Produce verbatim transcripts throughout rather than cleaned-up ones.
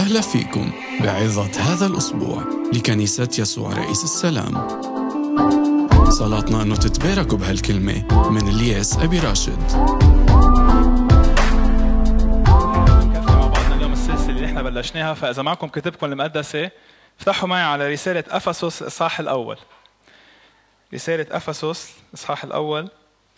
أهلا فيكم بعظة هذا الأسبوع لكنيسة يسوع رئيس السلام. صلاتنا أنه تتباركوا بهالكلمة من الياس أبي راشد. نكفي مع بعضنا اليوم السلسلة اللي احنا بلشناها، فإذا معكم كتبكم المقدسة افتحوا معي على رسالة أفسس الإصحاح الأول. رسالة أفسس الإصحاح الأول،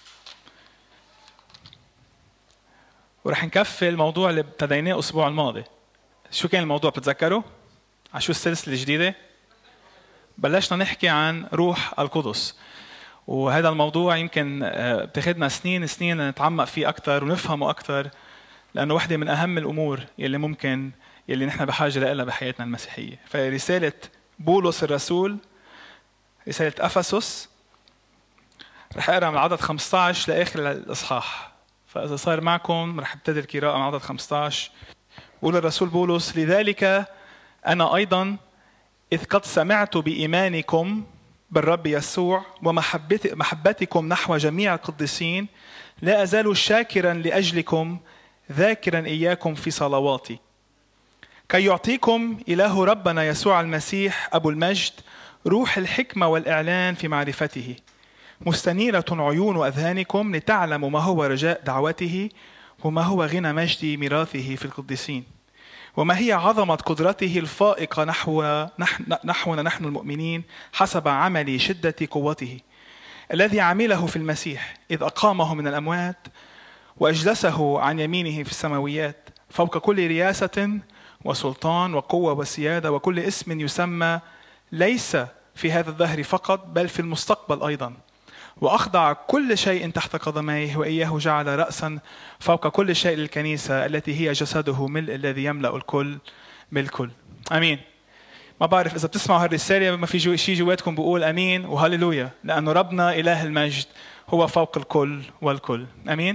ورح نكفي الموضوع اللي ابتديناه الأسبوع الماضي. شو كان الموضوع بتتذكروا؟ على شو السلسلة الجديدة؟ بلشنا نحكي عن روح القدس، وهذا الموضوع يمكن بتاخدنا سنين سنين نتعمق فيه أكتر ونفهمه أكتر، لأنه واحدة من أهم الأمور يلي ممكن يلي نحن بحاجة لها بحياتنا المسيحية. فرسالة بولس الرسول، رسالة أفسس، رح أقرأ من عدد خمسة عشر لآخر الإصحاح. فإذا صار معكم رح ابتدي القراءة من عدد خمسة عشر. بقول الرسول بولس: لذلك أنا أيضا إذ قد سمعت بإيمانكم بالرب يسوع ومحبتكم نحو جميع القديسين لا أزال شاكرا لأجلكم ذاكرا إياكم في صلواتي، كي يعطيكم إله ربنا يسوع المسيح أبو المجد روح الحكمة والإعلان في معرفته، مستنيرة عيون أذهانكم لتعلموا ما هو رجاء دعوته وما هو غنى مجد ميراثه في القديسين، وما هي عظمة قدرته الفائقة نحو نحونا نحن المؤمنين حسب عمل شدة قوته الذي عمله في المسيح إذ أقامه من الأموات وأجلسه عن يمينه في السماويات فوق كل رياسة وسلطان وقوة وسيادة وكل اسم يسمى ليس في هذا الدهر فقط بل في المستقبل أيضا، وأخضع كل شيء تحت قدميه وإياه جعل رأسا فوق كل شيء للكنيسة التي هي جسده ملء الذي يملأ الكل بالكل. أمين. ما بعرف إذا بتسمعوا هالرسالة ما في جو شيء جواتكم بقول أمين وهاليلويا، لأنه ربنا إله المجد هو فوق الكل والكل. أمين.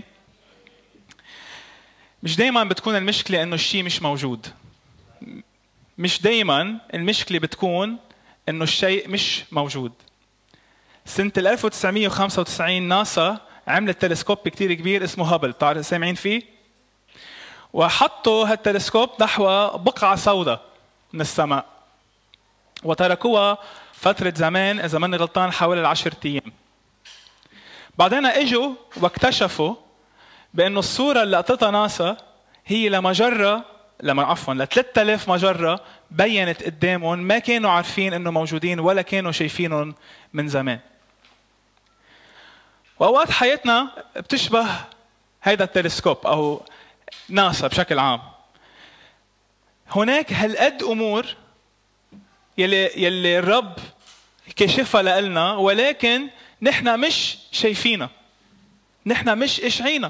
مش دايما بتكون المشكلة إنه الشيء مش موجود، مش دايما المشكلة بتكون إنه الشيء مش موجود. سنة ألف وتسعمية وخمسة وتسعين ناسا عملت تلسكوب كتير كبير اسمه هابل، بتعرف سامعين فيه؟ وحطوا هالتلسكوب نحو بقعة سوداء من السماء وتركوها فترة زمان إذا ماني غلطان حوالي العشرة أيام. بعدين اجوا واكتشفوا بأنه الصورة اللي لقطتها ناسا هي لمجرة لما عفوا ل ثلاثة آلاف مجرة بينت قدامهم ما كانوا عارفين إنه موجودين ولا كانوا شايفينهم من زمان. وأوقات حياتنا بتشبه هيدا التلسكوب أو ناسا بشكل عام. هناك هالقد أمور يلي يلي الرب كشفها لنا ولكن نحن مش شايفينها، نحن مش قشعينها.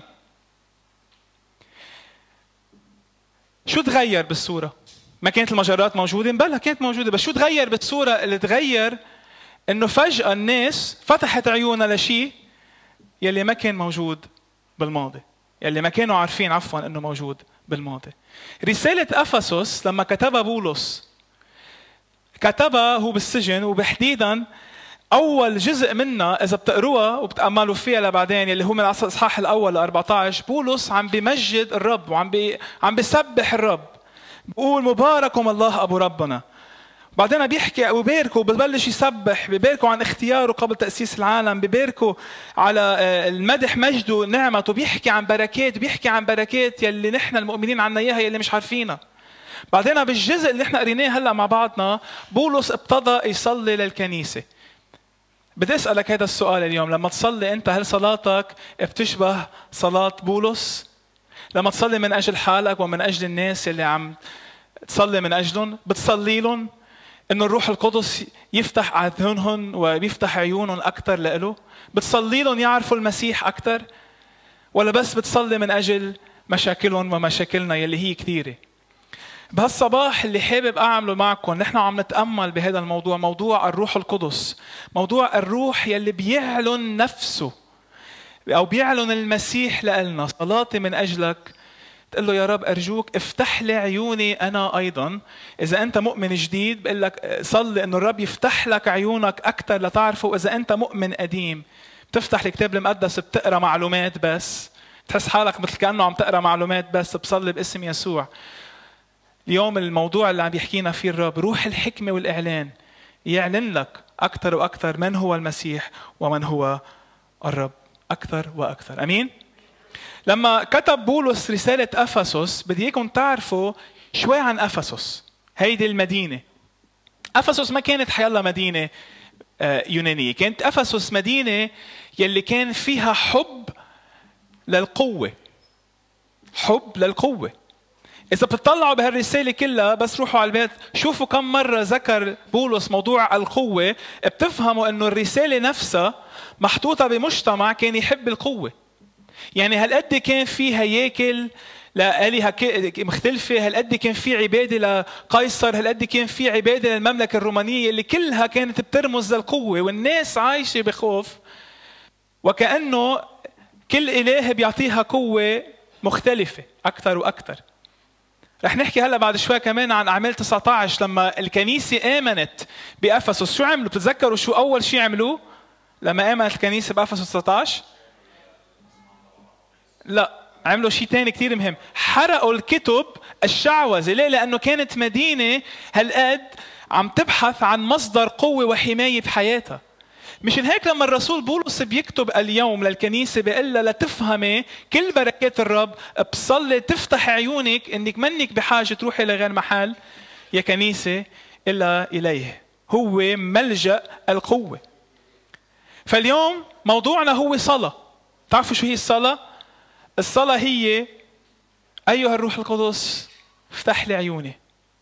شو تغير بالصورة؟ ما كانت المجرات موجودة؟ بلا كانت موجودة، بس شو تغير بالصورة اللي تغير؟ إنه فجأة الناس فتحت عيونها لشيء يلي ما كان موجود بالماضي، يلي ما كانوا عارفين عفوا إنه موجود بالماضي. رسالة أفسس لما كتبها بولس كتبها هو بالسجن، وبحديدا أول جزء منها إذا بتقروها وبتأملوا فيها لبعدين يلي هو من الإصحاح الأول ل أربعة عشر، بولس عم بمجد الرب وعم بي عم بيسبح الرب، بقول مباركم الله أبو ربنا. بعدين بيحكي وبيباركوا، ببلش يسبح، بيباركوا عن اختياره قبل تأسيس العالم، بيباركوا على المدح مجده نعمته، بيحكي عن بركات، بيحكي عن بركات يلي نحن المؤمنين عنا إياها يلي مش عارفينها. بعدين بالجزء اللي احنا قريناه هلا مع بعضنا بولس ابتدى يصلي للكنيسة. بدي أسألك هذا السؤال اليوم، لما تصلي أنت هل صلاتك بتشبه صلاة بولس؟ لما تصلي من أجل حالك ومن أجل الناس اللي عم تصلي من أجلهم، بتصلي لهم إنه الروح القدس يفتح أذهانهم ويفتح عيونهم أكتر لإله؟ بتصلي لهم يعرفوا المسيح أكتر؟ ولا بس بتصلي من أجل مشاكلهم ومشاكلنا يلي هي كثيرة؟ بهالصباح اللي حابب أعمله معكم، نحن عم نتأمل بهذا الموضوع، موضوع الروح القدس، موضوع الروح يلي بيعلن نفسه أو بيعلن المسيح لنا. صلاتي من أجلك تقول له يا رب أرجوك افتح لي عيوني أنا أيضا. إذا أنت مؤمن جديد بقول لك صلي إنه الرب يفتح لك عيونك أكتر لتعرفه. إذا أنت مؤمن قديم بتفتح الكتاب المقدس بتقرأ معلومات بس، تحس حالك مثل كأنه عم تقرأ معلومات بس، بصلي باسم يسوع اليوم الموضوع اللي عم بيحكينا فيه الرب روح الحكمة والإعلان يعلن لك أكثر وأكثر من هو المسيح ومن هو الرب أكثر وأكثر. أمين؟ لما كتب بولس رسالة أفسس بدي إياكم تعرفوا شوي عن أفسس. هيدي المدينة أفسس ما كانت حيالله مدينة يونانية، كانت أفسس مدينة يلي كان فيها حب للقوة، حب للقوة. إذا بتطلعوا بهالرسالة كلها بس روحوا على البيت شوفوا كم مرة ذكر بولس موضوع القوة، بتفهموا إنه الرسالة نفسها محطوطة بمجتمع كان يحب القوة. يعني هالقد كان في هياكل لآلهة مختلفة، هالقد كان في عبادة لقيصر، هالقد كان في عبادة للمملكة الرومانية اللي كلها كانت بترمز للقوة، والناس عايشة بخوف وكأنه كل إله بيعطيها قوة مختلفة أكثر وأكثر. رح نحكي هلا بعد شوي كمان عن أعمال تسعة عشر لما الكنيسة آمنت بأفسس. شو عملوا؟ بتتذكروا شو أول شيء عملوه لما آمنت الكنيسة بأفسس تسعة عشر؟ لا، عملوا شيء تاني كتير مهم، حرقوا الكتب الشعوذة. ليه؟ لأنه كانت مدينة هالقد عم تبحث عن مصدر قوة وحماية بحياتها. مشان هيك لما الرسول بولس بيكتب اليوم للكنيسة بيقول لها لتفهمي كل بركات الرب، بصلي تفتح عيونك انك منك بحاجة تروحي لغير محل يا كنيسة إلا إليه، هو ملجأ القوة. فاليوم موضوعنا هو صلاة. تعرفوا شو هي الصلاة؟ الصلاة هي أيها الروح القدس افتح لي عيوني،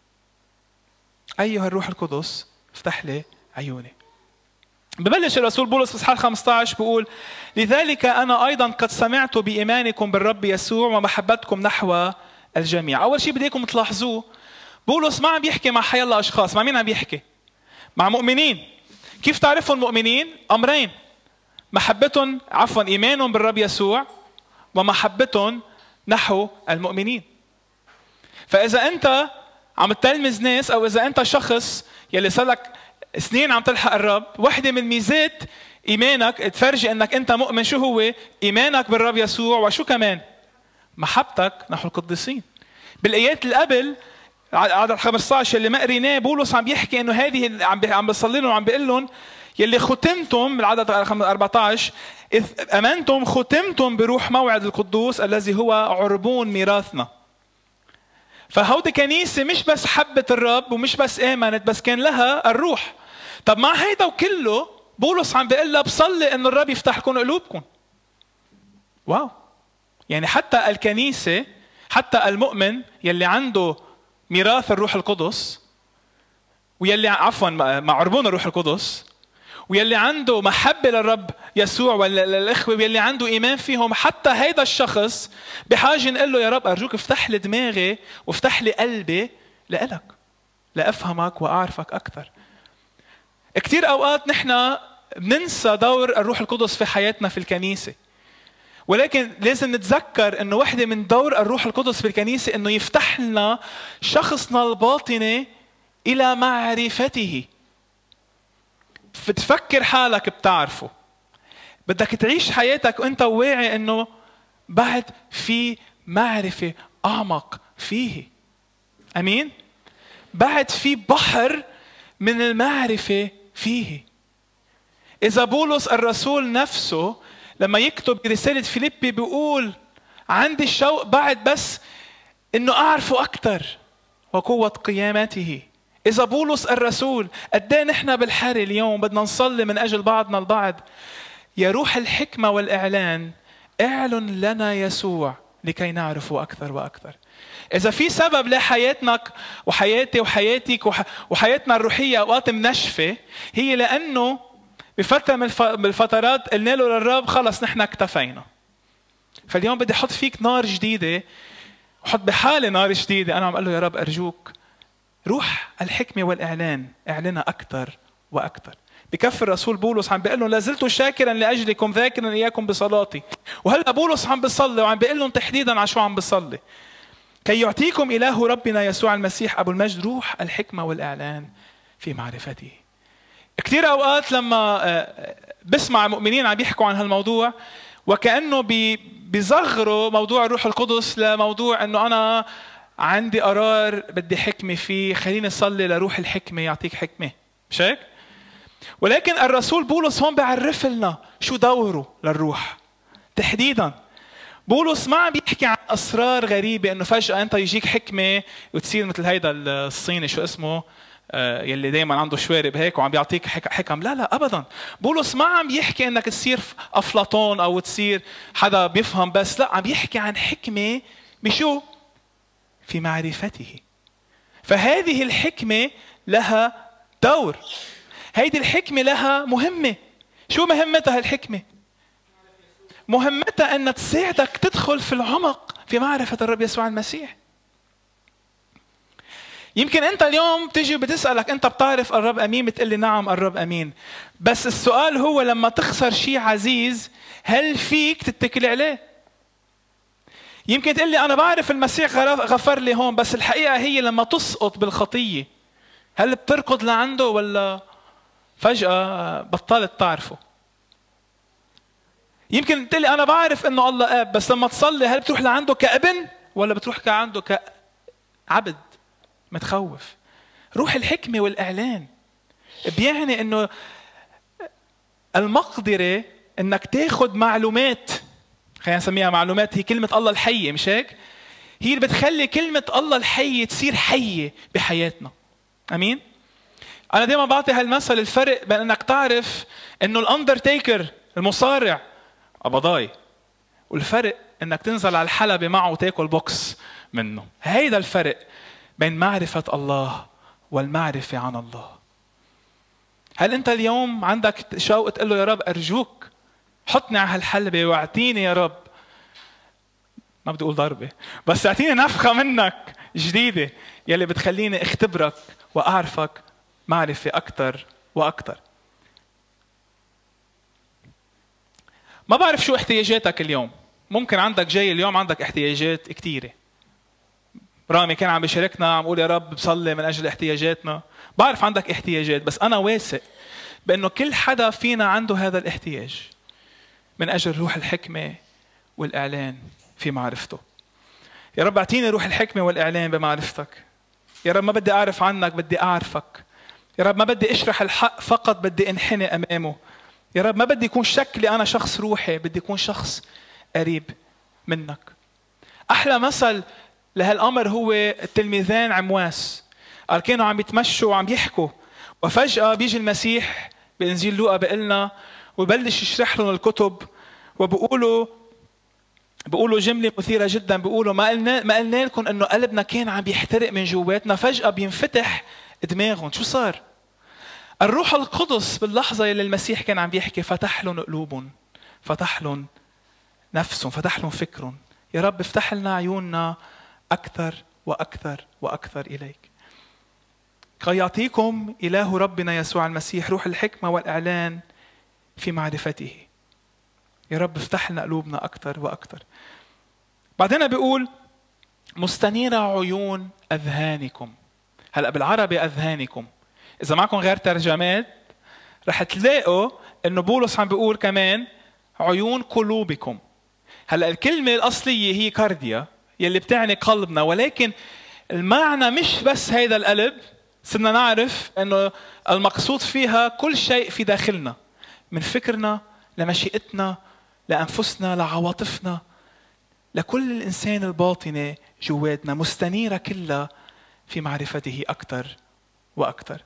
أيها الروح القدس افتح لي عيوني. ببلش الرسول بولس في اصحاح خمسة عشر بيقول لذلك أنا أيضا قد سمعت بإيمانكم بالرب يسوع ومحبتكم نحو الجميع. أول شيء بديكم تلاحظوه بولس ما عم بيحكي مع حيالله أشخاص. مع مين عم بيحكي؟ مع مؤمنين. كيف تعرفوا المؤمنين؟ أمرين، محبتهم عفوا إيمانهم بالرب يسوع ومحبتهم نحو المؤمنين. فإذا أنت عم تلمز ناس أو إذا أنت شخص يلي صارلك سنين عم تلحق الرب، واحدة من ميزات إيمانك تفرجي أنك أنت مؤمن شو هو؟ إيمانك بالرب يسوع، وشو كمان؟ محبتك نحو القديسين. بالآيات اللي قبل عدد خمسة عشر اللي ما قريناه بولس عم بيحكي إنه هذه عم عم بيصلي لهم وعم بيقول لهم يلي ختمتم بالعدد أربعة عشر إذ أمنتم ختمتم بروح موعد القدوس الذي هو عربون ميراثنا. فهودي كنيسة مش بس حبت الرب ومش بس آمنت، بس كان لها الروح. طب مع هيدا وكله بولس عم بيقول لها بصلي إنه الرب يفتح لكم قلوبكم. واو، يعني حتى الكنيسة، حتى المؤمن يلي عنده ميراث الروح القدس ويلي عفوا مع عربون الروح القدس ويلي عنده محبة للرب يسوع وللإخوة ويلي عنده إيمان فيهم، حتى هيدا الشخص بحاجة نقول له يا رب أرجوك افتح لي دماغي وافتح لي قلبي لإلك لأفهمك وأعرفك أكثر. كتير أوقات نحن بننسى دور الروح القدس في حياتنا في الكنيسة، ولكن لازم نتذكر أنه واحدة من دور الروح القدس في الكنيسة أنه يفتح لنا شخصنا الباطني إلى معرفته. فتفكر حالك بتعرفه، بدك تعيش حياتك وانت واعي انه بعد في معرفة اعمق فيه. امين؟ بعد في بحر من المعرفة فيه. اذا بولس الرسول نفسه لما يكتب رسالة فيليبي بيقول عندي الشوق بعد بس انه اعرفه اكثر وقوة قيامته. إذا بولس الرسول قد ايه نحن بالحر اليوم بدنا نصلي من أجل بعضنا البعض، يا روح الحكمة والإعلان اعلن لنا يسوع لكي نعرفه أكثر وأكثر. إذا في سبب لحياتك وحياتي وحياتك وحياتنا الروحية أوقات منشفة، هي لأنه بفترة من الفترات قلنا له للرب خلص نحن اكتفينا. فاليوم بدي أحط فيك نار جديدة وحط بحالي نار جديدة. أنا عم أقول له يا رب أرجوك روح الحكمة والإعلان اعلنا أكثر وأكثر. بكفر الرسول بولس عم بيقول لهم لازلت شاكرا لأجلكم ذاكرا إياكم بصلاتي. وهلأ بولس عم بيصلي وعم بيقول لهم تحديدا على شو عم بيصلي: كي يعطيكم إله ربنا يسوع المسيح أبو المجد روح الحكمة والإعلان في معرفته. كثير أوقات لما بسمع مؤمنين عم بيحكوا عن هالموضوع وكأنه بيصغروا موضوع الروح القدس لموضوع أنه أنا عندي قرار بدي حكمة فيه، خليني أصلي لروح الحكمة يعطيك حكمة، مش هيك؟ ولكن الرسول بولس هون بيعرف لنا شو دوره للروح تحديدا. بولس ما عم بيحكي عن أسرار غريبة إنه فجأة أنت يجيك حكمة وتصير مثل هيدا الصيني شو اسمه يلي دايما عنده شوارب هيك وعم بيعطيك حكم. لا لا أبدا. بولس ما عم يحكي إنك تصير أفلاطون أو تصير حدا بيفهم بس، لا، عم يحكي عن حكمة بشو؟ في معرفته. فهذه الحكمة لها دور، هيدي الحكمة لها مهمة. شو مهمتها الحكمة؟ مهمتها أن تساعدك تدخل في العمق في معرفة الرب يسوع المسيح. يمكن أنت اليوم تيجي بتسألك أنت بتعرف الرب أمين؟ بتقلي نعم الرب أمين. بس السؤال هو لما تخسر شيء عزيز هل فيك تتكل عليه؟ يمكن تقلي أنا بعرف المسيح غفر لي هون، بس الحقيقة هي لما تسقط بالخطية هل بتركض لعنده ولا فجأة بطلت تعرفه؟ يمكن تقلي أنا بعرف إنه الله آب، بس لما تصلي هل بتروح لعنده كابن ولا بتروح كعنده كعبد متخوف؟ روح الحكمة والإعلان بيعني إنه المقدرة إنك تاخد معلومات، خلينا نسميها معلومات، هي كلمة الله الحية، مش هيك؟ هي اللي بتخلي كلمة الله الحية تصير حية بحياتنا. أمين؟ أنا دائما بعطي هالمثل، الفرق بين إنك تعرف إنه الأندرتيكر المصارع قبضاي، والفرق إنك تنزل على الحلبة معه وتاكل بوكس منه. هيدا الفرق بين معرفة الله والمعرفة عن الله. هل أنت اليوم عندك شوق تقول له يا رب أرجوك حطني على هالحلبة واعطيني يا رب، ما بدي أقول ضربة، بس اعطيني نفخة منك جديدة يلي بتخليني اختبرك وأعرفك معرفة أكتر وأكتر. ما بعرف شو احتياجاتك اليوم. ممكن عندك جاي اليوم عندك احتياجات كتيرة. رامي كان عم بيشاركنا عم بقول يا رب بصلي من أجل احتياجاتنا. بعرف عندك احتياجات، بس أنا واثق بأنه كل حدا فينا عنده هذا الاحتياج من أجل روح الحكمة والإعلان في معرفته. يا رب اعطيني روح الحكمة والإعلان بمعرفتك. يا رب ما بدي أعرف عنك، بدي أعرفك. يا رب ما بدي أشرح الحق فقط، بدي أنحني أمامه. يا رب ما بدي يكون شكلي أنا شخص روحي، بدي يكون شخص قريب منك. أحلى مثل لهالأمر هو التلميذان عمواس. قال كانوا عم يتمشوا وعم يحكوا، وفجأة بيجي المسيح بإنجيل لوقا بيقلنا وبلش يشرح لهم الكتب، وبقولوا بقولوا جملة مثيرة جدا، بقولوا ما قلنا ما قلنا لكم إنه قلبنا كان عم بيحترق من جواتنا. فجأة بينفتح دماغهم. شو صار؟ الروح القدس باللحظة اللي المسيح كان عم بيحكي فتح لهم قلوبهم، فتح لهم نفسهم، فتح لهم فكرهم. يا رب افتح لنا عيوننا أكثر وأكثر وأكثر إليك. كي يعطيكم إله ربنا يسوع المسيح روح الحكمة والإعلان في معرفته. يا رب افتح لنا قلوبنا أكثر وأكثر. بعدين بيقول مستنيرة عيون أذهانكم. هلأ بالعربي أذهانكم، إذا معكم غير ترجمات رح تلاقوا إنه بولس عم بيقول كمان عيون قلوبكم. هلأ الكلمة الأصلية هي كارديا يلي بتعني قلبنا، ولكن المعنى مش بس هيدا القلب. صرنا نعرف إنه المقصود فيها كل شيء في داخلنا، من فكرنا لمشيئتنا لأنفسنا لعواطفنا لكل الإنسان الباطنة جواتنا، مستنيرة كلها في معرفته أكثر وأكثر.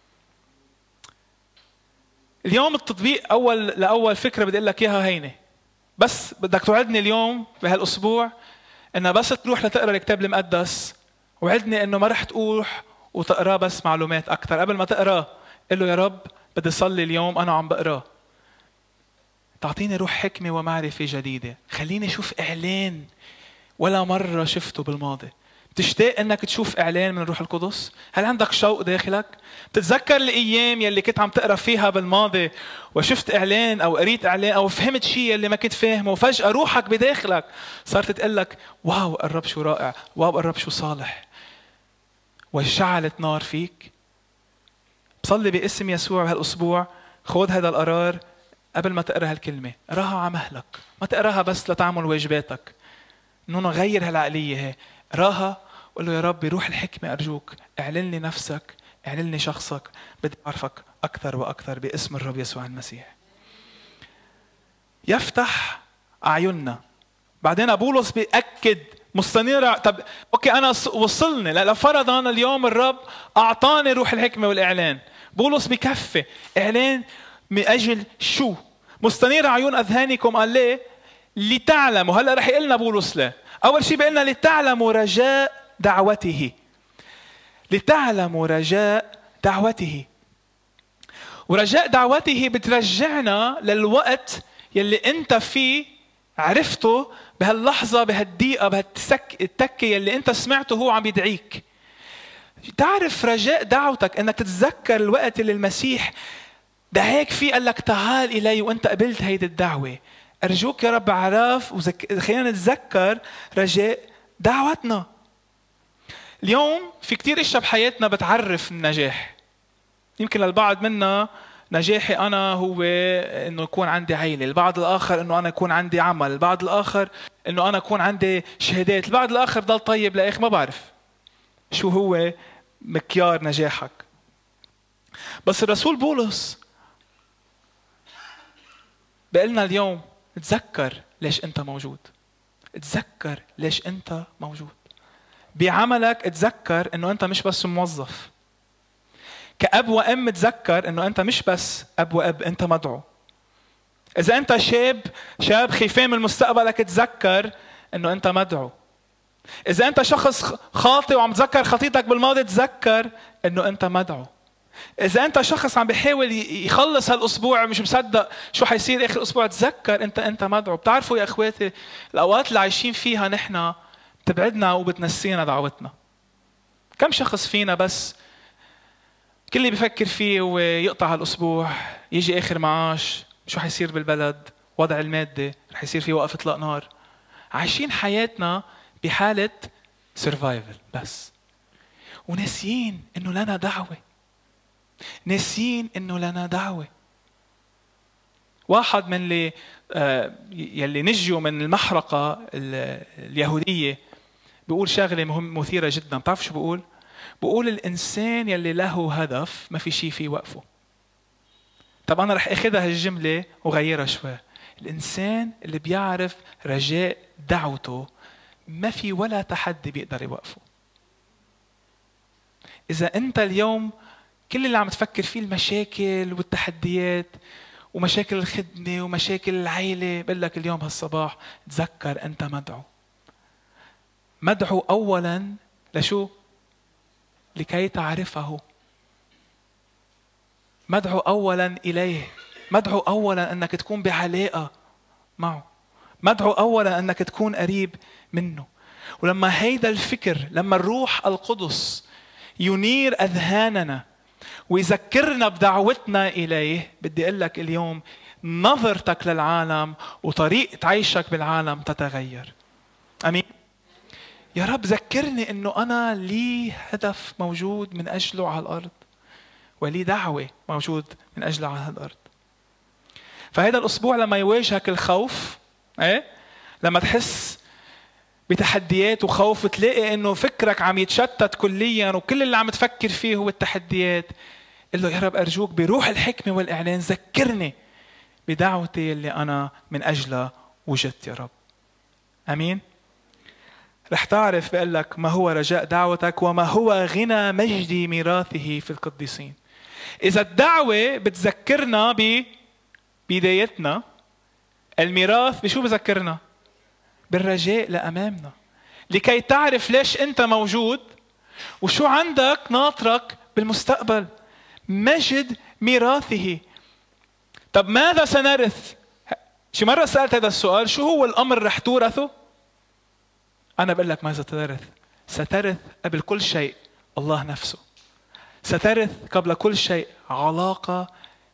اليوم التطبيق أول لأول فكرة بدي أقول لك إياها هينة، بس بدك توعدني اليوم بهالأسبوع إنه بس تروح لتقرأ الكتاب المقدس، وعدني إنه ما رح تروح وتقرأ بس معلومات أكثر. قبل ما تقرأ قل له يا رب بدي أصلي اليوم أنا عم بقرأ، تعطيني روح حكمة ومعرفة جديدة. خليني أشوف إعلان ولا مرة شفته بالماضي. بتشتاق انك تشوف اعلان من الروح القدس؟ هل عندك شوق داخلك؟ بتتذكر الايام يلي كنت عم تقرا فيها بالماضي وشفت اعلان او قريت اعلان او فهمت شيء يلي ما كنت فاهمه، وفجأة روحك بداخلك صارت تقول لك واو الرب شو رائع، واو الرب شو صالح، وشعلت نار فيك؟ بصلي باسم يسوع بهالاسبوع خذ هذا القرار. قبل ما تقرا هالكلمه اقراها على مهلك، ما تقراها بس لتعمل واجباتك. انه غير هالعقليه هي، اقراها وقل له يا رب بروح الحكمة أرجوك اعلن لي نفسك، اعلن لي شخصك، بدي أعرفك أكثر وأكثر باسم الرب يسوع المسيح. يفتح أعيننا. بعدين بولس بيأكد مستنيرة. طب أوكي أنا وصلني لفرضا اليوم الرب أعطاني روح الحكمة والإعلان، بولس بكفي إعلان من أجل شو؟ مستنير عيون أذهانكم قال ليه؟ لتعلموا. هلأ رح يقلنا بولس لا. أول شيء بيقلنا لتعلموا رجاء دعوته. لتعلموا رجاء دعوته. ورجاء دعوته بترجعنا للوقت يلي أنت فيه عرفته بهاللحظة بهالدقيقة بهالتكة يلي أنت سمعته هو عم يدعيك. تعرف رجاء دعوتك أنك تتذكر الوقت اللي المسيح دعاك فيه قال لك تعال إلي وأنت قبلت هيدي الدعوة. أرجوك يا رب عراف وزك... خلينا نتذكر رجاء دعوتنا. اليوم في كتير اشياء بحياتنا بتعرف النجاح. يمكن للبعض منا نجاحي أنا هو إنه يكون عندي عائلة، البعض الآخر إنه أنا يكون عندي عمل، البعض الآخر إنه أنا يكون عندي شهادات، البعض الآخر ضل طيب لأخ. ما بعرف شو هو مكيار نجاحك. بس الرسول بولس بقلنا اليوم تذكر ليش أنت موجود. تذكر ليش أنت موجود بعملك. تذكر إنه أنت مش بس موظف. كأب وأم تذكر إنه أنت مش بس أب وأب، أنت مدعو. إذا أنت شاب شاب خيفان من مستقبلك تذكر إنه أنت مدعو. إذا أنت شخص خاطئ وعم تذكر خطيتك بالماضي تذكر إنه أنت مدعو. إذا أنت شخص عم بيحاول يخلص هالأسبوع مش مصدق شو حيصير آخر الأسبوع تذكر أنت أنت مدعو. بتعرفوا يا إخواتي الأوقات اللي عايشين فيها نحن بتبعدنا وبتنسينا دعوتنا. كم شخص فينا بس كل اللي بيفكر فيه هو يقطع هالأسبوع، يجي آخر معاش، شو حيصير بالبلد، وضع المادي، رح يصير فيه وقف إطلاق نار. عايشين حياتنا بحالة سيرفايفل بس، وناسيين إنه لنا دعوة. ناسيين إنه لنا دعوة. واحد من اللي آه يلي نجوا من المحرقة اليهودية بيقول شغلة مهم مثيرة جدا. بتعرف شو بيقول؟ بقول الإنسان يلي له هدف ما في شيء فيه وقفه. طب أنا رح أخذها هالجملة وغيرها شوي. الإنسان اللي بيعرف رجاء دعوته ما في ولا تحدي بيقدر يوقفه. إذا أنت اليوم كل اللي عم تفكر فيه المشاكل والتحديات ومشاكل الخدمة ومشاكل العائلة، بقول لك اليوم هالصباح تذكر أنت مدعو. مدعو أولا لشو؟ لكي تعرفه. مدعو أولا إليه. مدعو أولا أنك تكون بعلاقة معه. مدعو أولا أنك تكون قريب منه. ولما هيدا الفكر، لما الروح القدس ينير أذهاننا ويذكرنا بدعوتنا إليه، بدي أقول لك اليوم نظرتك للعالم وطريقة عيشك بالعالم تتغير. أمين. يا رب ذكرني إنه أنا لي هدف موجود من أجله على الأرض، ولي دعوة موجود من أجله على الأرض. فهذا الأسبوع لما يواجهك الخوف، إيه؟ لما تحس بتحديات وخوف تلاقي إنه فكرك عم يتشتت كليا وكل اللي عم تفكر فيه هو التحديات، قل له يا رب أرجوك بروح الحكمة والإعلان ذكرني بدعوتي اللي أنا من أجلها وجدت يا رب. أمين. رح تعرف بقول لك ما هو رجاء دعوتك وما هو غنى مجد ميراثه في القديسين. إذا الدعوة بتذكرنا ببدايتنا، الميراث بشو بذكرنا؟ بالرجاء لأمامنا، لكي تعرف ليش أنت موجود وشو عندك ناطرك بالمستقبل. مجد ميراثه. طب ماذا سنرث؟ شي مرة سألت هذا السؤال، شو هو الأمر رح تورثه؟ أنا بقول لك ماذا ترث. سترث قبل كل شيء الله نفسه. سترث قبل كل شيء علاقة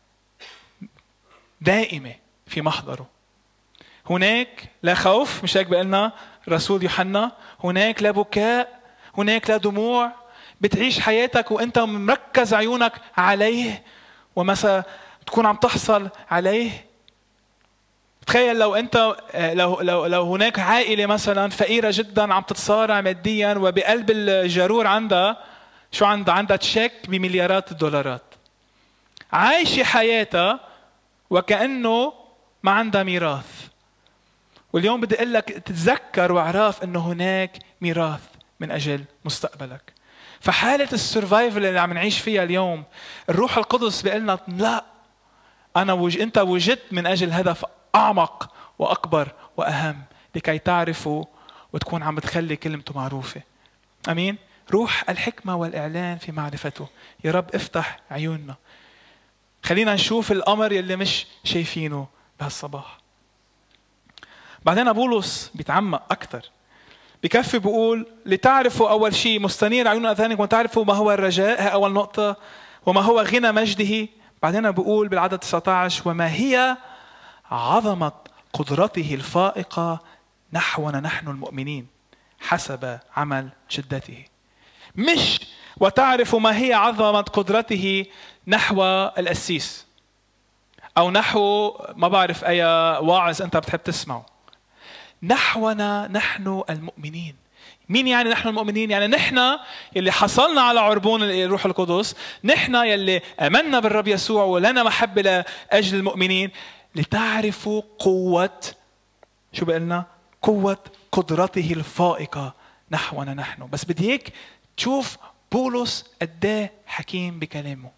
دائمة في محضره. هناك لا خوف، مش هيك بقلنا رسول يوحنا، هناك لا بكاء، هناك لا دموع. بتعيش حياتك وانت مركز عيونك عليه وما تكون عم تحصل عليه. تخيل لو انت لو لو لو هناك عائله مثلا فقيره جدا عم تتصارع ماديا وبقلب الجرور عندها شو عندها؟ عندها تشيك بمليارات الدولارات، عايشه حياتها وكانه ما عندها ميراث. واليوم بدي اقول لك تتذكر واعرف انه هناك ميراث من اجل مستقبلك. فحاله السرفايفل اللي عم نعيش فيها اليوم، الروح القدس بيقول لنا لا، انا وج... انت وجدت من اجل هدف اعمق واكبر واهم، لكي تعرفوا وتكون عم بتخلي كلمته معروفه. امين. روح الحكمه والاعلان في معرفته. يا رب افتح عيوننا، خلينا نشوف الامر يلي مش شايفينه بهالصباح. بعدين بولس بيتعمق اكثر، بكفي بقول لتعرفوا اول شيء مستنير عيون اذهانكم وتعرفوا ما هو الرجاء، هي اول نقطه، وما هو غنى مجده. بعدين بقول بالعدد تسعة عشر وما هي عظمه قدرته الفائقه نحونا نحن المؤمنين حسب عمل جدته. مش وتعرفوا ما هي عظمه قدرته نحو القسيس او نحو ما بعرف اي واعظ انت بتحب تسمعه. نحونا نحن المؤمنين. مين يعني نحن المؤمنين؟ يعني نحن يلي حصلنا على عربون الروح القدس، نحن يلي امنا بالرب يسوع ولنا محبه لاجل المؤمنين، لتعرفوا قوه، شو بقلنا؟ قوه قدرته الفائقه نحونا نحن. بس بدي اياك تشوف بولس قد ايه حكيم بكلامه.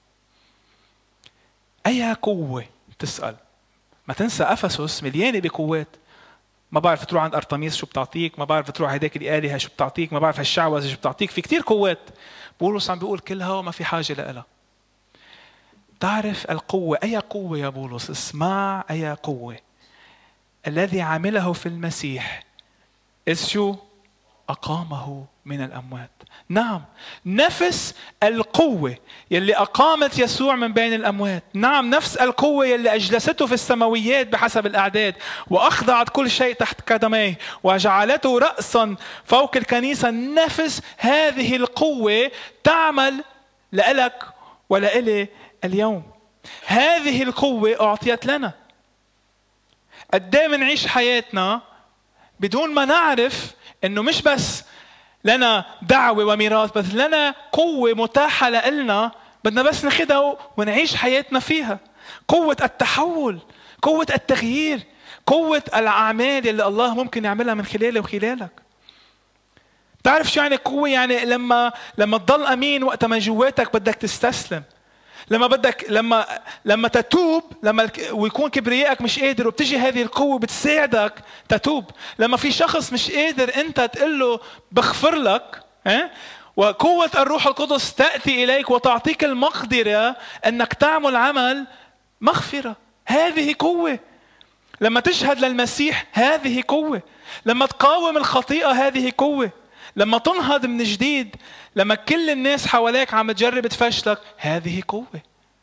اي قوه تسال؟ ما تنسى افسس مليانه بقوات. ما بعرف تروح عند ارطميس شو بتعطيك، ما بعرف تروح هيداك الالهه شو بتعطيك، ما بعرف هالشعوذه شو بتعطيك، في كتير قوات. بولس عم بيقول كلها وما في حاجه لها. تعرف القوه. اي قوه يا بولس؟ اسمع، اي قوه؟ الذي عمله في المسيح إذ شو؟ أقامه من الأموات. نعم، نفس القوة يلي أقامت يسوع من بين الأموات، نعم نفس القوة يلي أجلسته في السماويات بحسب الأعداد وأخضعت كل شيء تحت قدميه وجعلته رأسا فوق الكنيسة، نفس هذه القوة تعمل لإلك ولإلي اليوم. هذه القوة أعطيت لنا. قد ايه منعيش حياتنا بدون ما نعرف انه مش بس لنا دعوة وميراث، بس لنا قوة متاحة لنا، بدنا بس ناخدها ونعيش حياتنا فيها. قوة التحول، قوة التغيير، قوة الأعمال اللي الله ممكن يعملها من خلالي وخلالك. تعرف شو يعني قوة؟ يعني لما لما تضل أمين وقت ما جواتك بدك تستسلم، لما بدك لما لما تتوب، لما ويكون كبريائك مش قادر وبتجي هذه القوة بتساعدك تتوب. لما في شخص مش قادر انت تقول له بغفر لك، ها؟ وقوة الروح القدس تأتي إليك وتعطيك المقدرة انك تعمل عمل مغفرة. هذه قوة. لما تشهد للمسيح هذه قوة. لما تقاوم الخطيئة هذه قوة. لما تنهض من جديد لما كل الناس حواليك عم تجرب تفشلك، هذه قوة.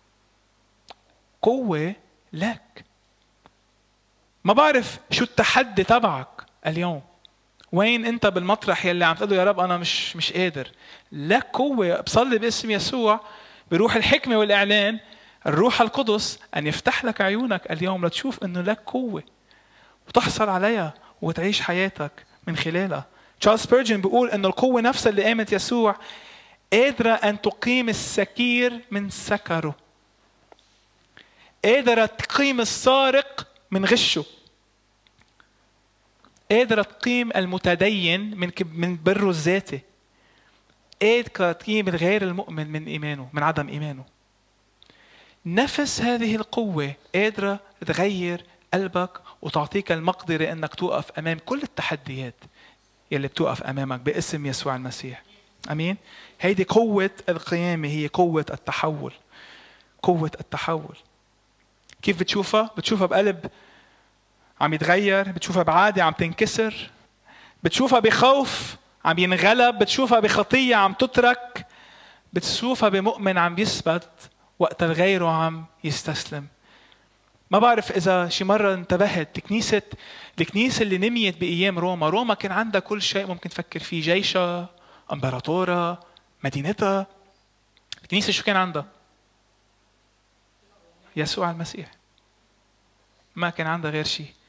قوة لك. ما بعرف شو التحدي تبعك اليوم، وين انت بالمطرح يلي عم تقول يا رب انا مش مش قادر. لك قوة. بصلي باسم يسوع بروح الحكمة والاعلان الروح القدس ان يفتح لك عيونك اليوم لتشوف انه لك قوة وتحصل عليها وتعيش حياتك من خلالها. تشارلز سبيرجن بيقول انه القوة نفسها اللي قامت يسوع قادرة ان تقيم السكير من سكره، قادرة تقيم السارق من غشه، قادرة تقيم المتدين من من بره الذاتي، قادرة تقيم الغير المؤمن من ايمانه، من عدم ايمانه. نفس هذه القوة قادرة تغير قلبك وتعطيك المقدرة انك توقف امام كل التحديات يلي بتوقف امامك باسم يسوع المسيح. امين. هيدي قوة القيامة، هي قوة التحول. قوة التحول. كيف بتشوفها؟ بتشوفها بقلب عم يتغير، بتشوفها بعادة عم تنكسر، بتشوفها بخوف عم ينغلب، بتشوفها بخطية عم تترك، بتشوفها بمؤمن عم يثبت وقت الغير وعم يستسلم. ما بعرف إذا شي مرة انتبهت، الكنيسة الكنيسة اللي نميت بأيام روما، روما كان عندها كل شيء ممكن تفكر فيه، جيشها، امبراطورها، مدينتها. الكنيسة شو كان عندها؟ يسوع المسيح. ما كان عندها غير شيء.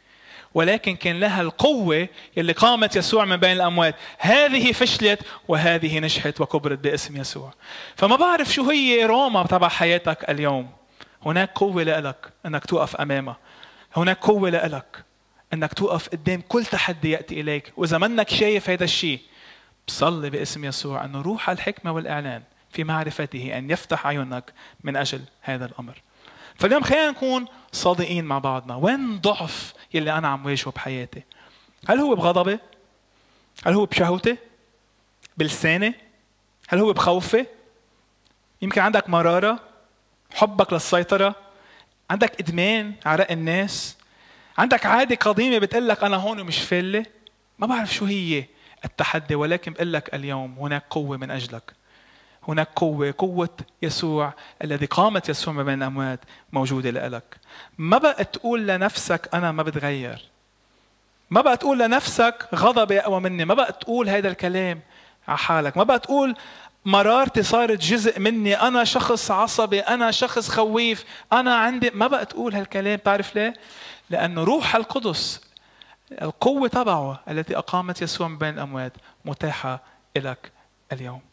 ولكن كان لها القوة اللي قامت يسوع من بين الأموات. هذه فشلت وهذه نجحت وكبرت باسم يسوع. فما بعرف شو هي روما تبع حياتك اليوم. هناك قوة لك أنك توقف أمامها. هناك قوة لك أنك توقف قدام كل تحدي يأتي إليك. وإذا منك شايف هذا الشيء، بصلي باسم يسوع أنه روح الحكمة والإعلان في معرفته أن يفتح عيونك من أجل هذا الأمر. فاليوم خلينا نكون صادقين مع بعضنا. وين ضعف يلي أنا عم واجهه بحياتي؟ هل هو بغضبي؟ هل هو بشهوتي؟ بلساني؟ هل هو بخوفي؟ يمكن عندك مرارة، حبك للسيطرة، عندك إدمان عرق الناس، عندك عادة قديمة بتقلك أنا هون ومش فالة. ما بعرف شو هي التحدي، ولكن بقلك اليوم هناك قوة من أجلك. هناك قوة، قوة يسوع الذي قامت يسوع من بين الأموات موجودة لك. ما بقى تقول لنفسك أنا ما بتغير. ما بقى تقول لنفسك غضبي أقوى مني. ما بقى تقول هذا الكلام على حالك. ما بقى تقول مرارتي صارت جزء مني، أنا شخص عصبي، أنا شخص خويف، أنا عندي. ما بقى تقول هالكلام. تعرف ليه؟ لأنه روح القدس القوة تبعه التي أقامت يسوع من بين الأموات متاحة لك اليوم.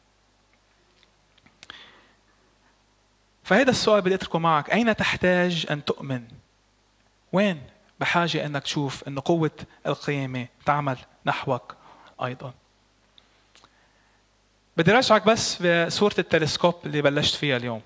فهذا السؤال بدي أتركه معك. أين تحتاج أن تؤمن؟ وين بحاجة أنك تشوف أن قوة القيامة تعمل نحوك أيضا؟ بدي رجعك بس بصورة التلسكوب اللي بلشت فيها اليوم.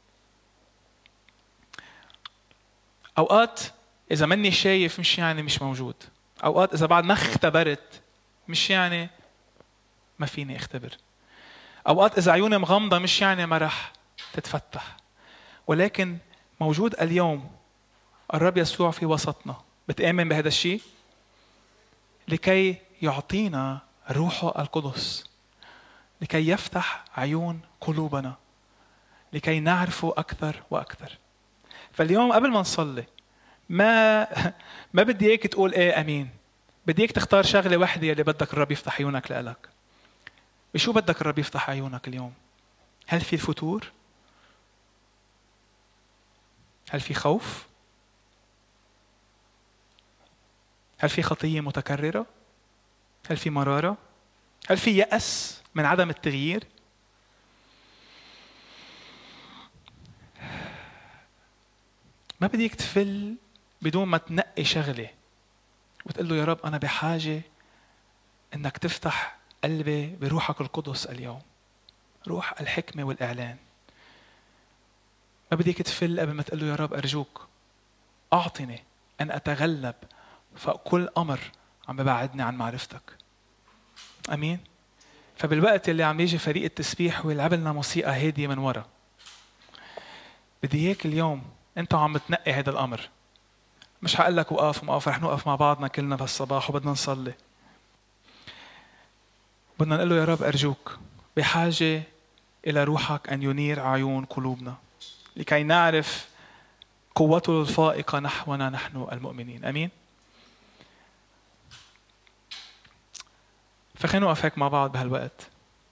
أوقات إذا مني شايف مش يعني مش موجود. أوقات إذا بعد ما اختبرت مش يعني ما فيني اختبر. أوقات إذا عيوني مغمضة مش يعني ما رح تتفتح. ولكن موجود اليوم الرب يسوع في وسطنا. بتآمن بهذا الشيء؟ لكي يعطينا روحه القدس، لكي يفتح عيون قلوبنا، لكي نعرفه أكثر وأكثر. فاليوم قبل ما نصلي ما ما بدي اياك تقول ايه امين. بدي اياك تختار شغله واحده اللي بدك الرب يفتح عيونك لك. بشو بدك الرب يفتح عيونك اليوم؟ هل في الفتور؟ هل في خوف؟ هل في خطيه متكرره؟ هل في مراره؟ هل في يأس من عدم التغيير؟ ما بديك تفل بدون ما تنقي شغله وتقول له يا رب أنا بحاجة أنك تفتح قلبي بروحك القدس اليوم، روح الحكمة والإعلان. ما بديك تفل قبل ما تقول له يا رب أرجوك أعطني أن أتغلب فوق كل أمر عم ببعدني عن معرفتك. أمين. فبالوقت اللي عم يجي فريق التسبيح ويلعب لنا موسيقى هادية من ورا، بدي اياك اليوم انت عم تنقي هذا الامر. مش هقول لك وقف ومقف، رح نوقف مع بعضنا كلنا بهالصباح وبدنا نصلي. بدنا نقول له يا رب أرجوك بحاجة إلى روحك أن ينير عيون قلوبنا لكي نعرف قوته الفائقة نحونا نحن المؤمنين. أمين. فخلينا نوقف هيك مع بعض بهالوقت.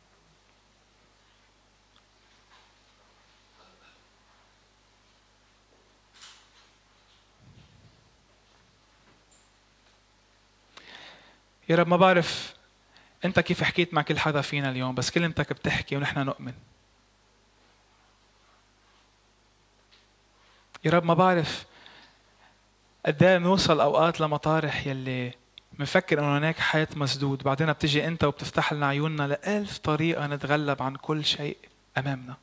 يا رب ما بعرف أنت كيف حكيت مع كل حدا فينا اليوم، بس كلمتك بتحكي ونحن نؤمن. يا رب ما بعرف قد ايه بنوصل أوقات لمطارح يلي منفكر إنه هناك حياة مسدود، بعدين بتجي أنت وبتفتح لنا عيوننا لألف طريقة نتغلب عن كل شيء أمامنا.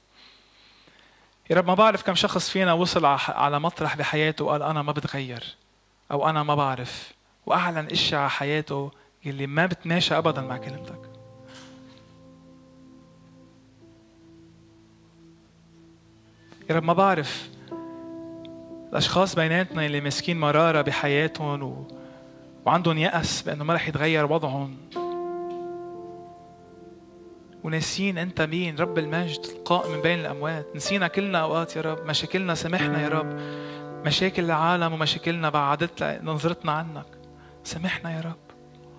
يا رب ما بعرف كم شخص فينا وصل على مطرح بحياته وقال أنا ما بتغير أو أنا ما بعرف، وأعلن إشي على حياته اللي ما بتماشى أبدا مع كلمتك. يا رب ما بعرف الأشخاص بيناتنا اللي مسكين مرارة بحياتهم و... وعندهم يأس بأنه ما رح يتغير وضعهم، وناسين أنت مين رب المجد القائم من بين الأموات. نسينا كلنا أوقات يا رب مشاكلنا، سامحنا يا رب، مشاكل العالم ومشاكلنا بعدت نظرتنا عنك، سامحنا يا رب.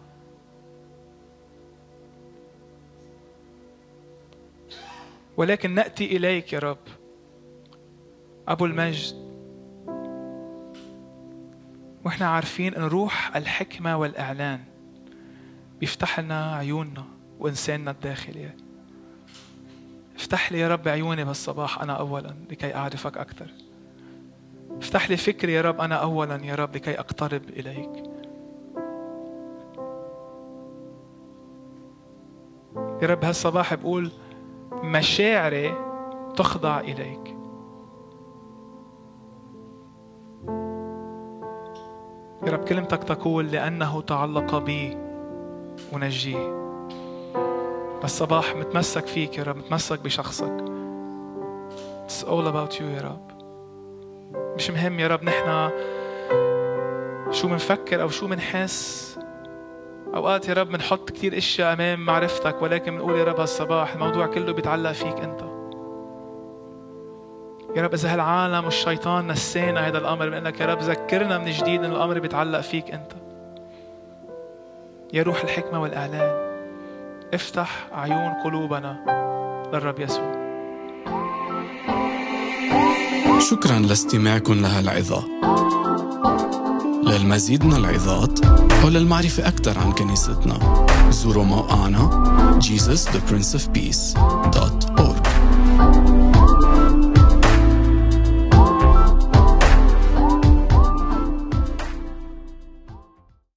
ولكن نأتي إليك يا رب أبو المجد وإحنا عارفين أن روح الحكمة والإعلان بيفتح لنا عيوننا وإنساننا الداخلي. افتح لي يا رب عيوني بالصباح أنا أولا لكي أعرفك أكثر. افتح لي فكري يا رب أنا أولا يا رب لكي أقترب إليك. يا رب هالصباح بقول مشاعري تخضع إليك. يا رب كلمتك تقول لأنه تعلق بي ونجيه. بالصباح متمسك فيك يا رب، متمسك بشخصك. It's all about you يا رب. مش مهم يا رب نحن شو منفكر أو شو منحس. أوقات يا رب منحط كتير إشياء أمام معرفتك، ولكن منقول يا رب هالصباح الموضوع كله بيتعلق فيك أنت. يا رب إذا هالعالم والشيطان نسينا هذا الأمر، بأنك يا رب ذكرنا من جديد أن الأمر بيتعلق فيك أنت. يا روح الحكمة والإعلان افتح عيون قلوبنا للرب يسوع. شكرا لاستماعكم لهالعظة. للمزيد من العظات أو للمعرفة أكثر عن كنيستنا زوروا موقعنا جيسس ذا برنس اوف بيس دوت أورج.